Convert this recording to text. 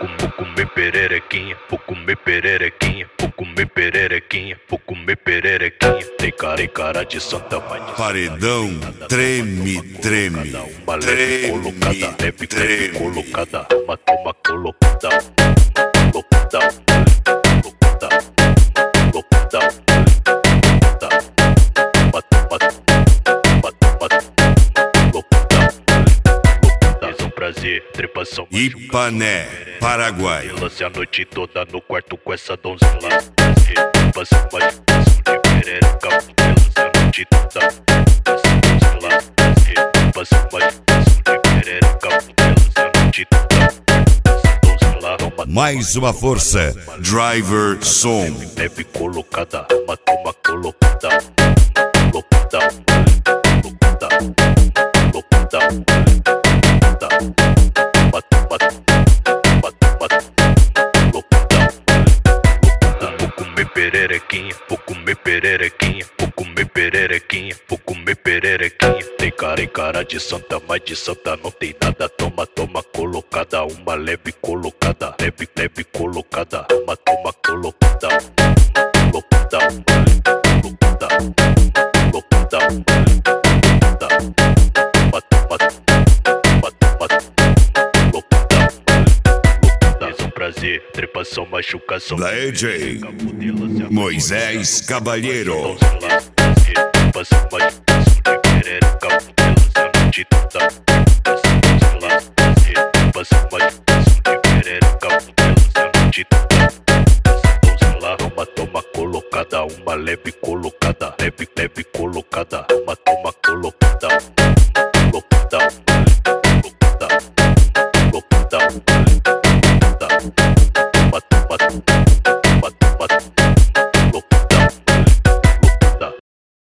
Vou comer pererequinha, vou comer pererequinha, vou comer pererequinha, vou comer pererequinha. Tem cara de santa mãe. Paredão treme, treme. Uma leve colocada, leve colocada. Uma toma colocada, colocada, colocada, colocada. Prazer, trepação Ipané, Paraguai. Lance a noite toda no quarto com essa donzela. Prazer, trepação de perereca. Lance a noite toda com essa donzela. Prazer, trepação de perereca. Lance a noite toda com essa donzela. Mais uma força, Driver Som. Leve colocada, uma toma colocada, colocada, colocada, colocada. Vou comer pererequinha, vou comer pererequinha, vou comer pererequinha, vou comer pererequinha. Tem cara de santa, mas de santa não tem nada. Toma, toma colocada, uma leve colocada, leve colocada, uma toma colocada, colocada, colocada, colocada. Prazer, trepação, machucação. Da EJ Moisés Cavalheiro. Trepação, machucação de perereca. Lance a noite toda. Trepação, machucação de perereca. Lance a noite toda. Toma colocada, uma leve